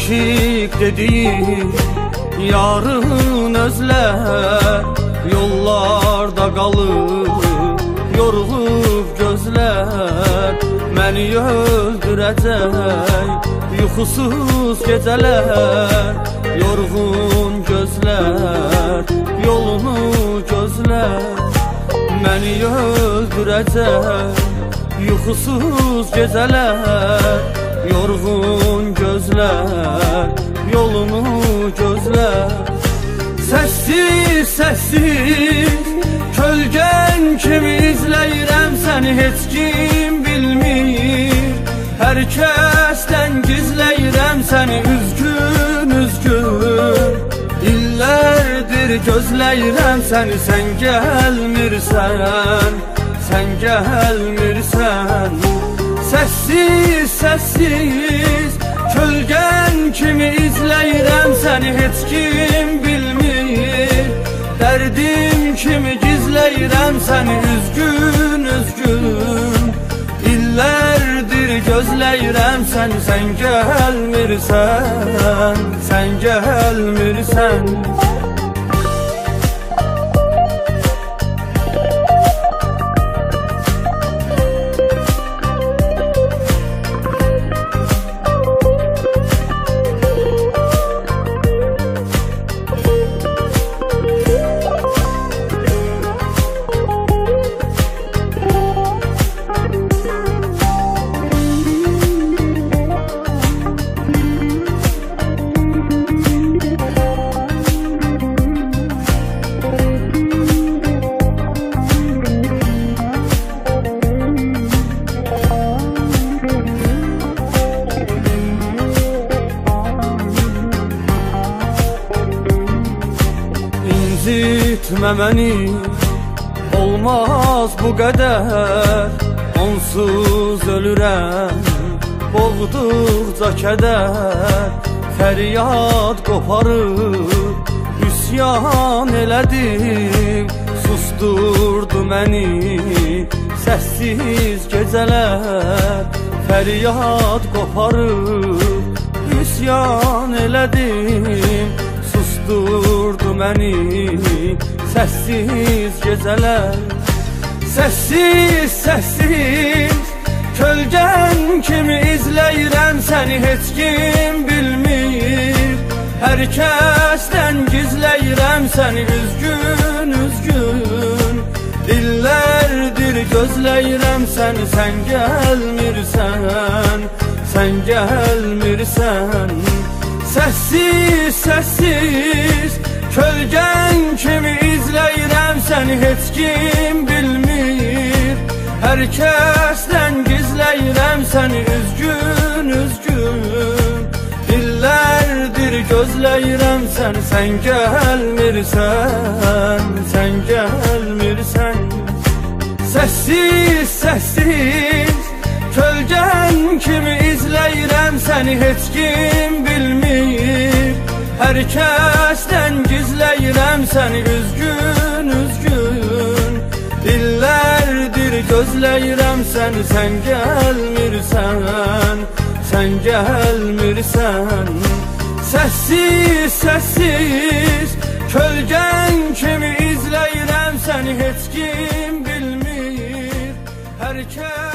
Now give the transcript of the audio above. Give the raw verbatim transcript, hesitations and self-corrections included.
aşık dediği yarın özler, yollarda qalıb yorulub gözlər. Məni öldürəcək yuxusuz gecələr, yorğun gözlər yolunu gözlər. Məni öldürəcək yuxusuz gecələr, yorğun gözlər yolunu gözlər. Səssiz, səssiz kölgən kimi izləyirəm səni, heç kim bilmir. Hər kəsdən gizləyirəm səni, üzgün, üzgün. İllərdir gözləyirəm səni, sən gəlmirsən, sən gəlmirsən. Səssiz, səssiz kölgən kimi izləyirəm səni, heç kim bilmir. Dərdim kimi gizləyirəm səni, üzgün, üzgün. İllərdir gözləyirəm səni, sən gəlmirsən, sən gəlmirsən. İncitmə məni, olmaz bu qədər. Onsuz ölürəm, boğduqca kədər. Fəryad qoparıb, üsyan elədim. Susturdu məni səssiz gecələr. Fəryad qoparıb, üsyan elədim. Susturdu məni səssiz gecələr. Səssiz, səssiz kölgən kimi izləyirəm səni, heç kim bilmir. Hər kəsdən gizləyirəm səni, üzgün, üzgün. İllərdir gözləyirəm səni, sən gəlmirsən, sən gəlmirsən. Səssiz, səssiz kölgən kimi izləyirəm səni, heç kim bilmir. Hər kəsdən gizləyirəm səni, üzgün, üzgün. İllərdir gözləyirəm səni, sən gəlmirsən, sən gəlmirsən. Səssiz, səssiz kölgən kimi izləyirəm səni, heç kim bilmir. Hər kəsdən gizləyirəm səni, üzgün, üzgün. İllərdir gözləyirəm səni, sən gəlmirsən, sən gəlmirsən. Səssiz, səssiz kölgən kimi izləyirəm səni, heç kim bilmir. Hər kəs